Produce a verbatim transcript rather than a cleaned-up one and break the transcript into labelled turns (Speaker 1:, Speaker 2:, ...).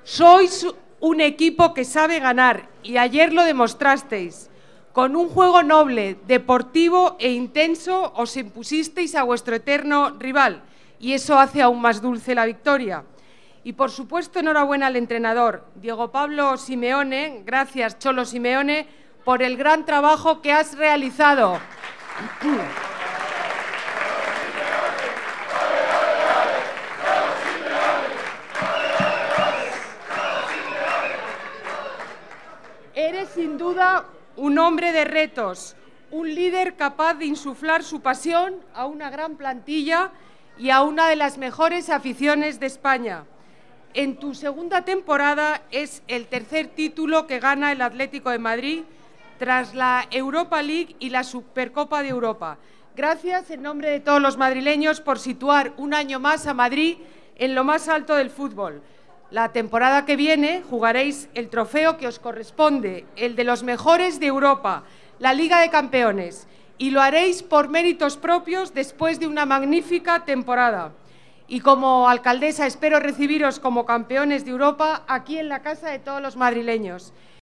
Speaker 1: Sois un equipo que sabe ganar y ayer lo demostrasteis. Con un juego noble, deportivo e intenso os impusisteis a vuestro eterno rival y eso hace aún más dulce la victoria. Y por supuesto, enhorabuena al entrenador, Diego Pablo Simeone. Gracias, Cholo Simeone, por el gran trabajo que has realizado. Eres sin duda un hombre de retos, un líder capaz de insuflar su pasión a una gran plantilla y a una de las mejores aficiones de España. En tu segunda temporada es el tercer título que gana el Atlético de Madrid tras la Europa League y la Supercopa de Europa. Gracias en nombre de todos los madrileños por situar un año más a Madrid en lo más alto del fútbol. La temporada que viene jugaréis el trofeo que os corresponde, el de los mejores de Europa, la Liga de Campeones, y lo haréis por méritos propios después de una magnífica temporada. Y como alcaldesa espero recibiros como campeones de Europa aquí en la casa de todos los madrileños.